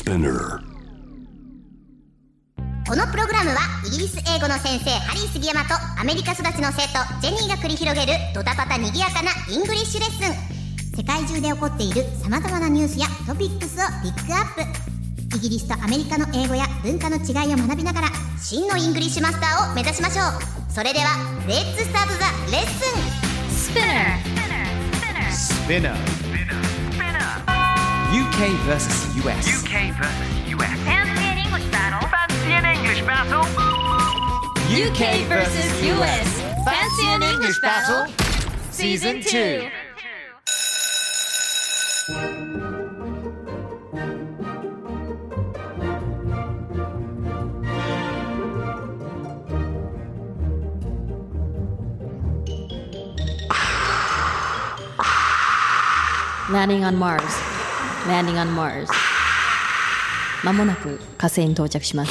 Spinner。 このプログラムはイギリス英語の先生ハリー杉山とアメリカ育ちの生徒ジェニーが繰り広げるドタパタにぎやかなイングリッシュレッスン。世界中で起こっている様々なニュースやトピックスをピックアップ。イギリスとアメリカの英語や文化の違いを学びながら真のイングリッシュマスターを目指しましょう。それではレッツスタートザレッスン。 Spinner. UK versus US. Fancy an English battle. UK versus US. Fancy an English battle? Season 2. Landing on Mars. Landing on Mars. まもなく火星に到着します。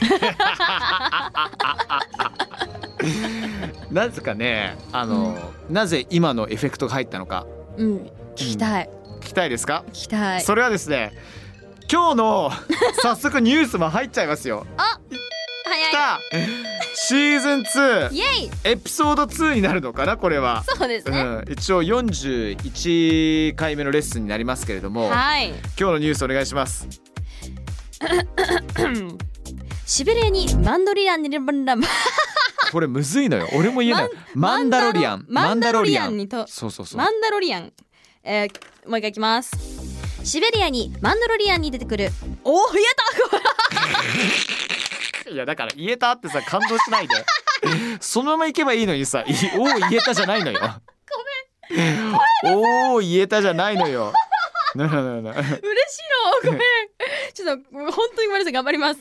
なぜかね、なぜ今のエフェクトが入ったのか、 聞きたい。 聞きたいですか？ 聞きたい。 それはですね、今日の早速ニュースも入っちゃいますよ。 あ、早い。 来た。シーズン2 イエイ。 エピソード2になるのかな、これは。 そうですね。 一応41回目のレッスンになりますけれども、 はい。 今日のニュースお願いします。 シベリアにマンドリアンにこれむずいのよ。俺も言えない。マンダロリアン。 マンダロリアンにと。 そうそうそう。 マンダロリアン。もう一回いきます。シベリアにマンダロリアンに出てくる。おー、言えた。 いやだから言えたってさ、感動しないで。そのままいけばいいのにさ、おー言えたじゃないのよ。ごめん。おー言えたじゃないのよ。嬉しいの。 ごめん。ちょっと本当にごめんなさい。頑張ります。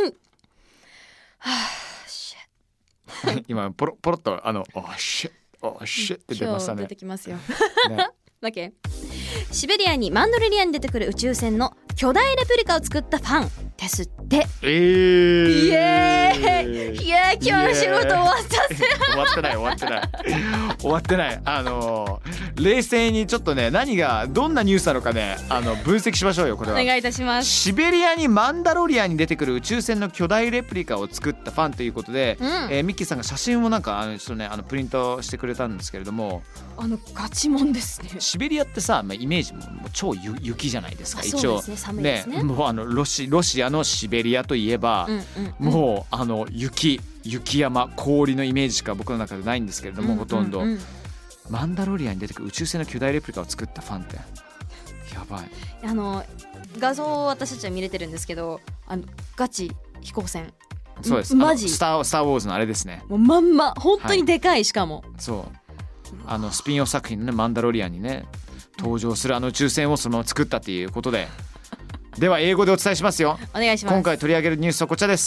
今ポロッとシュッって出ましたね。 今日出てきますよ。ね、OK。シベリアにマンドリアンに出てくる宇宙船の巨大レプリカを作ったファンですって。イエーイ。いや今日の仕事終わったぜ。 終わってない。冷静にちょっとね、何がどんなニュースなのかね、分析しましょうよ。これはお願いいたします。 シベリアにマンダロリアンに出てくる宇宙船の巨大レプリカを作ったファンということで、ミッキーさんが写真をなんかちょっとねプリントしてくれたんですけれども、 ガチモンですね。 シベリアってさ、イメージも超雪じゃないですか。一応そうですね、寒いですね。 もうロシアのシベリアといえば、もう雪山、氷のイメージしか僕の中でないんですけれども、ほとんどマンダロリアンに出てくる宇宙船の巨大レプリカを作ったファンってやばい。 画像を私たちは見れてるんですけど、ガチ飛行船。 そうです。 マジスター・ウォーズのあれですね。 もうまんま本当にでかい、しかもそうスピンオフ作品のね、マンダロリアンにね登場する宇宙船をそのまま作ったということで、では英語でお伝えしますよ。 お願いします。 今回取り上げるニュースはこちらです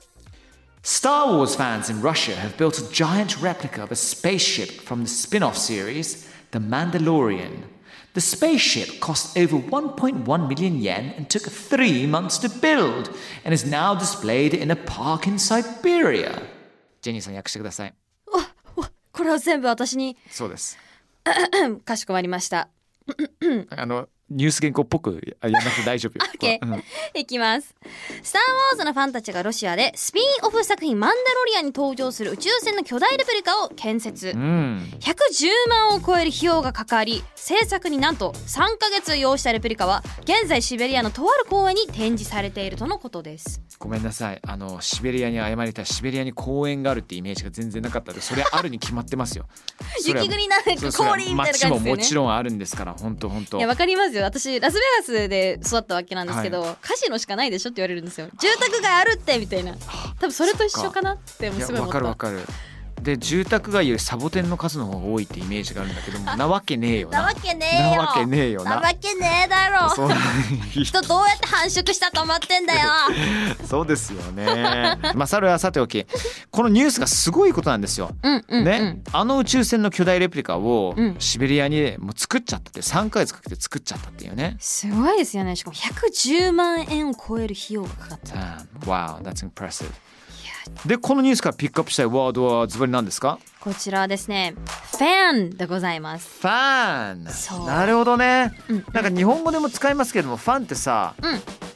。Star Wars fans in Russia have built a giant replica of a spaceship from the spin-off series, The Mandalorian. The spaceship cost over 1.1 million yen and took 3 months to build and is now displayed in a park in Siberia. ジェニーさん訳してください。 これは全部私に。 そうです。 かしこまりました。 ニュース原稿っぽくやんなくて大丈夫よ。 OK、いきます。スター・ウォーズのファンたちがロシアでスピンオフ作品マンダロリアンに登場する宇宙船の巨大レプリカを建設、110万を超える費用がかかり、制作になんと3ヶ月を要したレプリカは現在シベリアのとある公園に展示されているとのことです。 ごめんなさい、シベリアに謝りたい。シベリアに公園があるってイメージが全然なかったので、それあるに決まってますよ。 雪国なんで氷みたいな感じですよね。 街ももちろんあるんですから、本当。 いやわかりますよ。私ラスベガスで育ったわけなんですけど、カジノしかないでしょって言われるんですよ。住宅街あるってみたいな。多分それと一緒かなってすごい思った。 わかる。で住宅街よりサボテンの数の方が多いってイメージがあるんだけども、なわけねえよな。 なわけねえだろ。人どうやって繁殖したと思ってんだよ。 そうですよね。それはさておき、このニュースがすごいことなんですよ。ね、宇宙船の巨大レプリカをシベリアにもう作っちゃったって、3ヶ月かけて作っちゃったっていうね。 すごいですよね。しかも110万円を超える費用がかかった。 Wow, that's impressive. でこのニュースからピックアップしたいワードはズバリ何ですか？ こちらはですね、ファンでございます。 ファン。なるほどね。なんか日本語でも使いますけども、ファンってさ、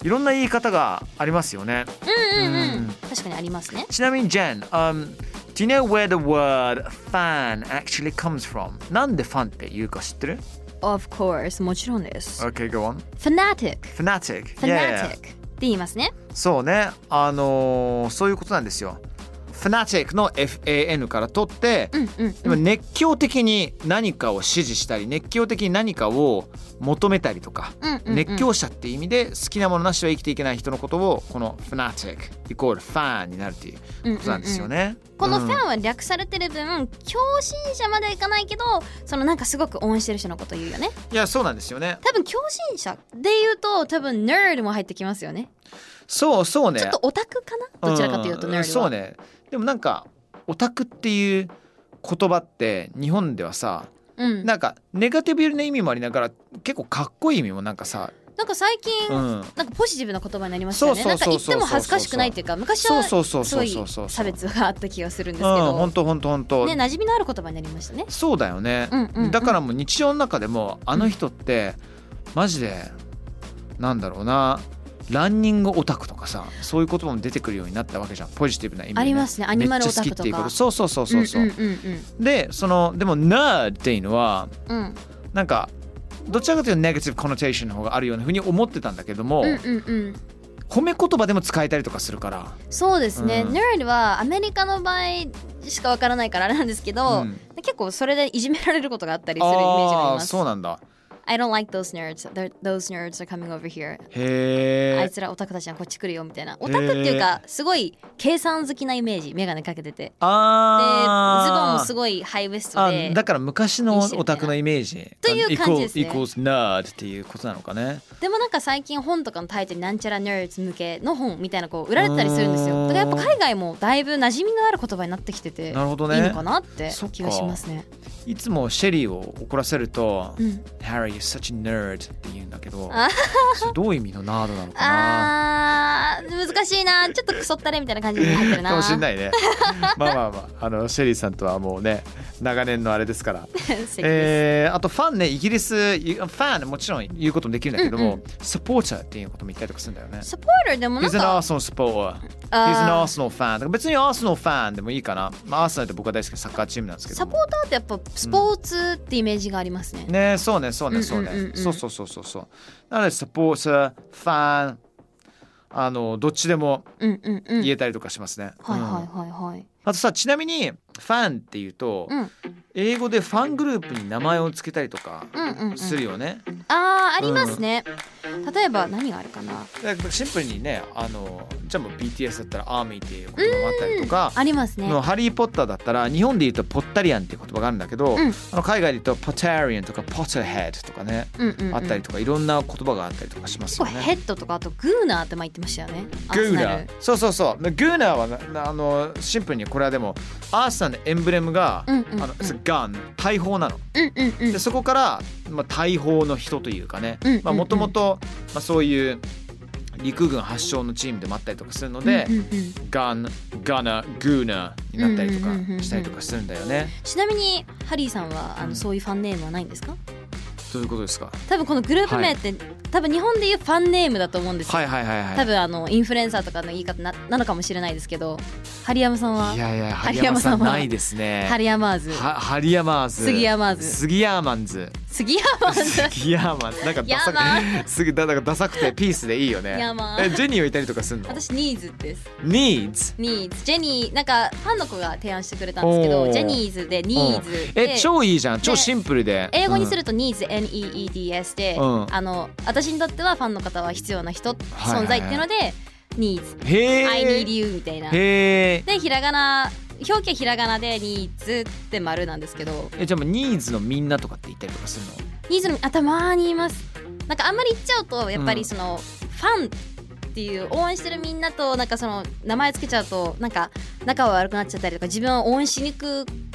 いろんな言い方がありますよね。 確かにありますね。 ちなみに Jen、do you know where the word fan actually comes from? なんでファンって言うか知ってる？ Of course もちろんです。 Okay, go on. Fanatic Fanatic. Fanatic、って言いますね。 そうね、そういうことなんですよ。Fanatic の FAN から取って、でも熱狂的に何かを支持したり熱狂的に何かを求めたりとか、熱狂者っていう意味で好きなものなしは生きていけない人のことをこの Fanatic イコールファンになるっていうことなんですよね。 このファンは略されてる分、共振者まではいかないけど、そのなんかすごく応援してる人のことを言うよね。 いやそうなんですよね。 多分共振者で言うと多分 nerd も入ってきますよね。 そうね。 ちょっとオタクかな、どちらかというと nerd は。 そうね。でもなんかオタクっていう言葉って日本ではさ、なんかネガティブな意味もありながら結構かっこいい意味もなんかさ、 なんか最近、なんかポジティブな言葉になりましたよね。なんか言っても恥ずかしくないっていうか、昔はすごい差別があった気がするんですけど、 本当ね、 馴染みのある言葉になりましたね。 そうだよね、だからもう日常の中でもあの人ってマジでなんだろうな、ランニングオタクとかさ、そういう言葉も出てくるようになったわけじゃん。ポジティブな意味で、ね、 ありますね。アニマルオタクとかめっちゃ好きっていうこと。 そう、ででもナードっていうのは、なんかどちらかというとネガティブコノテーションの方があるようなふうに思ってたんだけども、褒め言葉でも使えたりとかするから。そうですね、 nerd はアメリカの場合しかわからないからあれなんですけど、結構それでいじめられることがあったりするイメージがあります。 そうなんだ。 I don't like those nerds. Those nerds are coming over here. へー。 あいつらオタクたちはこっち来るよみたいな。オタクっていうかすごい計算好きなイメージ。メガネかけてて。で、ズボンもすごいハイウエストで。 だから昔のオタクのイメージという感じですね。 equals nerd っていうことなのかね。 でもなんか最近本とかのタイトルなんちゃら nerds 向けの本みたいなこう売られてたりするんですよ。だからやっぱ海外もだいぶ馴染みのある言葉になってきてて、なるほどね、いいのかなって気がしますね。 いつもシェリーを怒らせると、Harry, you're such a nerd って言うんだけど、それどういう意味のナードなのかな。 難しいな。ちょっとクソったれみたいな感じに入ってるな。 かもしれないね。まあシェリーさんとはもうね長年のあれですから。あとファンね、イギリスファンもちろん言うこともできるんだけども、サポーターっていうことも言ったりとかするんだよね。 サポーターでもなんか He's an Arsenal supporter. He's an Arsenal fan. だから別にアーセナルファンでもいいかな。アーセナルって僕は大好きなサッカーチームなんですけど。 サポーターってやっぱスポーツってイメージがありますね。 ね、そうね。そう。なのでサポーター、ファン、どっちでも言えたりとかしますね。あとさ、ちなみにファンっていうと、英語でファングループに名前をつけたりとかするよね。 ありますね。例えば何があるかな。 シンプルにね、じゃあもう BTS だったらアーミーっていう言葉もあったりとか、 ありますね。 ハリー・ポッターだったら日本で言うとポッタリアンっていう言葉があるんだけど、海外で言うとポタリアンとかポッターヘッドとかね、あったりとかいろんな言葉があったりとかしますよね。 ヘッドとかあとグーナーって言ってましたよね。 グーナー。そう。グーナーはシンプルにこれはでもアーサーのエンブレムがガン、大砲なの。でそこから大砲の人というかね、もともとそういう陸軍発祥のチームでもあったりとかするので、ガナ、グーナーになったりとかしたりとかするんだよね。 ちなみにハリーさんはそういうファンネームはないんですか？ どういうことですか？ 多分このグループ名って、多分日本でいうファンネームだと思うんですよ。多分インフルエンサーとかの言い方 なのかもしれないですけど、針山さんは？いや針山さんないですね。 針山ーズ、 針山ーズ、 杉山ーズ、 杉山ンズ、 杉山ンズ、 杉山ンズ、なんかダサくてピースでいいよね。ジェニーはいたりとかするの？ 私ニーズです。 ニーズジェニー、なんかファンの子が提案してくれたんですけど、ジェニーズでニーズで、 超いいじゃん。超シンプルで英語にするとニーズ NEEDS で、私にとってはファンの方は必要な人、存在っていうのでニーズ、I need you みたいな。でひらがな、表記はひらがなでニーズって丸なんですけど、 じゃあもうニーズのみんなとかって言ったりとかするの？ ニーズのたまに言います。なんかあんまり言っちゃうとやっぱりその、ファンっていう応援してるみんなとなんかその名前つけちゃうとなんか仲は悪くなっちゃったりとか、自分を応援しにく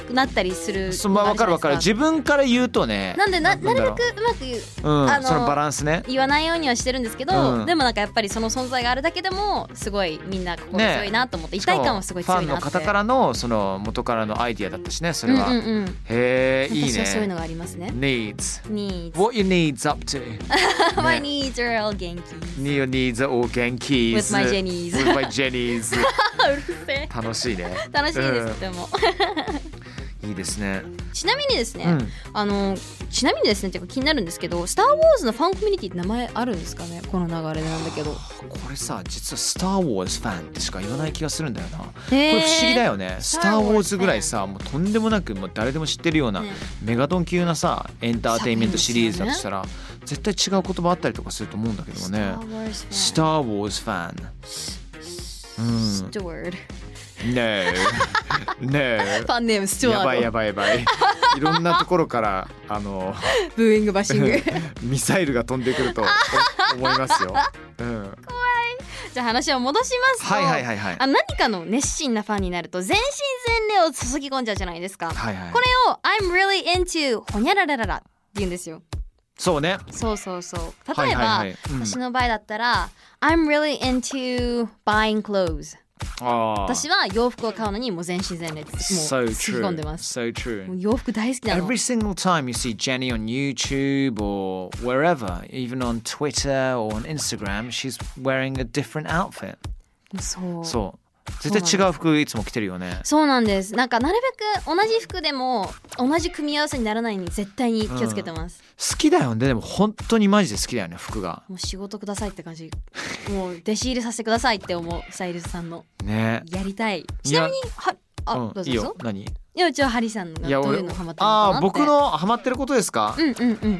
くなったりするそう、まあ、分かる分かる。自分から言うとね、 なんでなるべくうまく言う、 そのバランスね言わないようにはしてるんですけど、でもなんかやっぱりその存在があるだけでもすごいみんな心強いなと思って、一体感はすごい強いなって。 ファンの方からのその元からのアイディアだったしね、それは。へえ、いいね。 私はそういうのがありますね。 Needs What your needs up to? My needs are all 元気。 Your needs are all 元気。 With my Jennies. With my Jennies. うるせえ。 楽しいね。 楽しいです、でも。 いいですね。 ちなみにですね、ちなみにですねっていうか気になるんですけど、スター・ウォーズのファンコミュニティって名前あるんですかね、この流れなんだけど。 これさ、実はスター・ウォーズファンってしか言わない気がするんだよな。これ不思議だよね。スター・ウォーズぐらいさ、もうとんでもなくもう誰でも知ってるようなメガドン級なさエンターテインメントシリーズだとしたら、絶対違う言葉あったりとかすると思うんだけどもね。スター・ウォーズファン。 スチュワード。 No ファンネームスチュワード。 やばいいろんなところからブーイングバッシングミサイルが飛んでくると思いますよ。怖い。 じゃあ話を戻しますと、何かの熱心なファンになると全身全霊を注ぎ込んじゃうじゃないですか。これを I'm really into ほにゃららららって言うんですよ。 そうね。 そう例えば、私の場合だったら I'm really into buying clothes。私は洋服を買うのにもう全身全霊もう突き込んでます。 So true. もう洋服大好きなの。 Every single time you see Jenny on YouTube or wherever, even on Twitter or on Instagram, she's wearing a different outfit. そう。絶対違う服いつも着てるよね。 そうなんです。なんかなるべく同じ服でも同じ組み合わせにならないように絶対に気をつけてます。 好きだよね。でも本当にマジで好きだよね、服が。 もう仕事くださいって感じ。もう弟子入りさせてくださいって思う、スタイリストさんの。 ね。 やりたい。ちなみにどうぞ。 いいよ。何？ いや、うちはハリさんがどういうのハマってるのかなって。 僕のハマってることですか？ What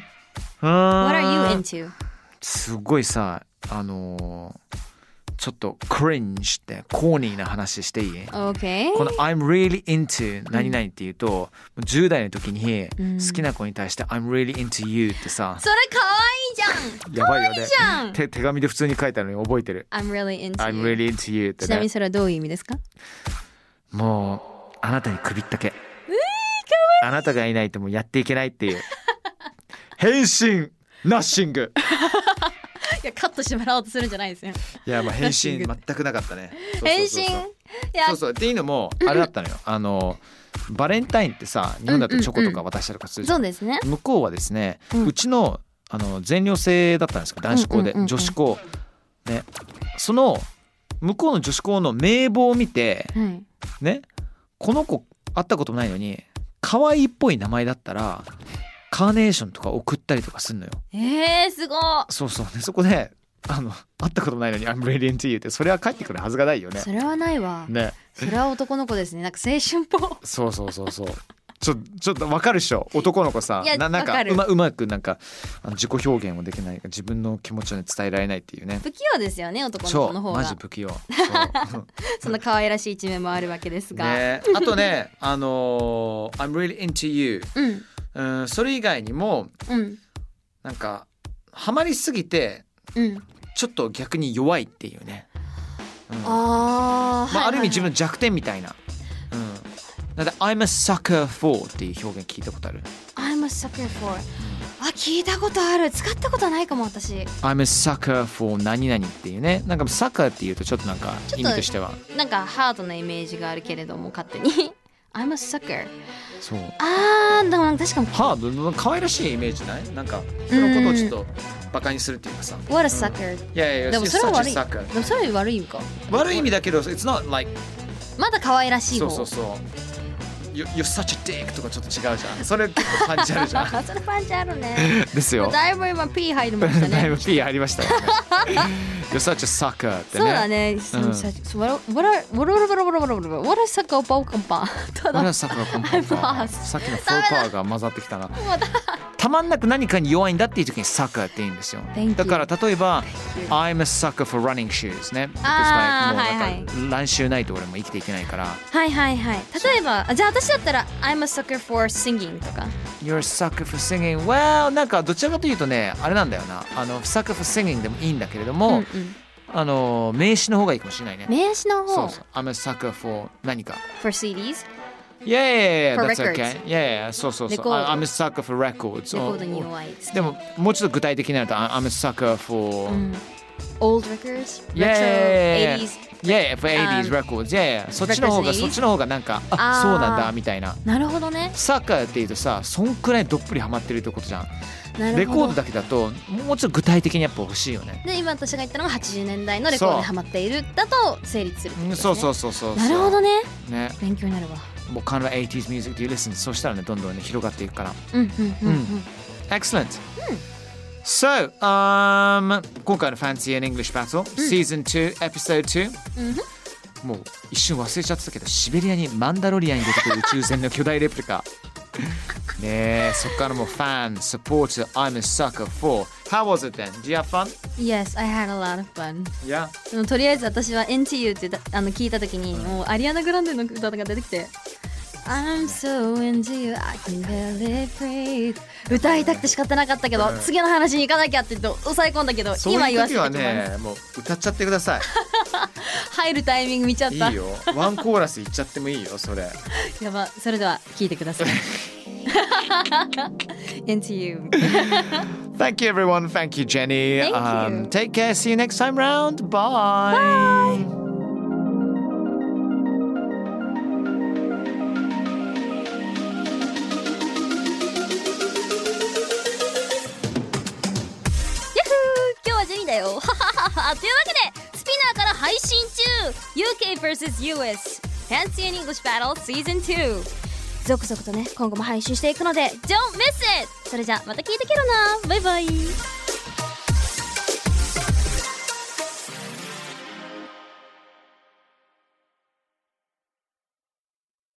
are you into？ すごいさ、ちょっとクリンジってコーニーな話していい？ Okay. この I'm really into 何々って言うと、10代の時に好きな子に対して I'm really into you ってさ、 それ可愛いじゃん。 やばいよね。 可愛いじゃん。 手紙で普通に書いたのに覚えてる。 I'm really into I'm really into you ってね。 ちなみにそれはどういう意味ですか？ もうあなたに首ったけ。あなたがいないともうやっていけないっていう。変身ナッシング。 いやカットしてもらおうとするんじゃないですよ。 いや、まあ変身全くなかったね。 変身。 そうっていうのもあれだったのよ。バレンタインってさ、日本だとチョコとか渡したりとかするじゃん。 そうですね。 向こうはですね、うちの全寮制だったんですけど、男子校で女子校ね、その向こうの女子校の名簿を見て、ね、この子会ったこともないのに可愛いっぽい名前だったらカーネーションとか送ったりとかすんのよ。 すごい。 そうね、そこで会ったこともないのに I'm really into you って、それは帰ってくるはずがないよね。 それはないわね。 それは男の子ですね。なんか青春っぽ。 そうちょっと分かるでしょ、男の子さ。なんかうまくなんか自己表現をできない、自分の気持ちを、ね、伝えられないっていうね。 不器用ですよね、男の子の方が。 マジ不器用。 そんな可愛らしい一面もあるわけですが、 ね、あとねI'm really into you、それ以外にも、なんかハマりすぎて、ちょっと逆に弱いっていうね、ある意味自分の弱点みたいな。なんで I'm a sucker for っていう表現聞いたことある？ I'm a sucker for、聞いたことある。使ったことないかも私。 I'm a sucker for 何々っていうね。なんか sucker っていうとちょっとなんか意味としてはなんかハードなイメージがあるけれども、勝手にI'm a sucker。 そう。 でも確かにハード、可愛らしいイメージない？なんかそのことをちょっとバカにするっていうかさ。 What a sucker。 いやでもそれは悪い。でもそれは悪い意味か。 悪い意味だけど It's not like まだ可愛らしい方。 そうYou're such a dick とかちょっと違うじゃん。それ結構パンチあるじゃん。 それパンチあるね。 ですよ。 だいぶ今 P 入りましたね。 だいぶ P 入りましたよね。You're such a sucker ってね。 そうだね。What a sucker パオカンパン。 What a sucker パンパン。さっきのフォーパーが混ざってきたな。たまんなく何かに弱いんだっていう時に sucker って言うんですよ。だから例えば I'm a sucker for running shoes ね。もうなんか乱臭ないと俺も生きていけないから。 例えばじゃあ私だったら I'm a sucker for singing とか。 You're a sucker for singing。 Well なんかどちらかというとね、あれなんだよな。sucker for singing でもいいんだけれども、名詞の方がいいかもしれないね。 名詞の方。 そう。I'm a sucker for 何か。 For CDs。 Yeah, For that's records. okay. Yeah,そうそうそう。 レコード I'm a sucker for records. レコードに弱い。 でも、もうちょっと具体的になると、I'm a sucker for... Old records? Yeah, Retro, 80s? Yeah, for 80s records. Yeah, そっちの方がなんか、あ、そうなんだみたいな。 なるほどね。 サッカーって言うとさ、そんくらいどっぷりハマってるってことじゃん。 なるほど。 レコードだけだともうちょっと具体的にやっぱ欲しいよね。 で今私が言ったのが80年代のレコードにハマっているだと成立するってことですね。 そう。 なるほどね。 ね。 勉強になるわ。 もう kind of 80s music do you listen? そうしたらねどんどんね広がっていくから。Excellent. So, 今回の Fancy and English Battle、Season 2 Episode 2、もう一瞬忘れちゃってたけどシベリアにマンダロリアンに出てくる宇宙船の巨大レプリカねえ、そっからもう Fan, Supporter, I'm a sucker for How was it then? Do you have fun? Yes, I had a lot of fun. Yeah. でもとりあえず私は NTU って聞いた時にもうアリアナ・グランデの歌が出てきてI'm so into you, I can barely breathe 歌いたくて仕方なかったけど、次の話に行かなきゃって言って抑え込んだけど今言わせてきます。 そういう時はね、もう歌っちゃってください入るタイミング見ちゃった。 いいよ、ワンコーラスいっちゃってもいいよそれやば、それでは聞いてくださいNTU Thank you everyone, thank you Jenny. Thank you. Take care, see you next time round. Bye. Bye. というわけでスピナーから配信中 UK vs.US Fancy and English Battle Season 2続々とね今後も配信していくので Don't miss it それじゃまた聞いてけろなバイバイ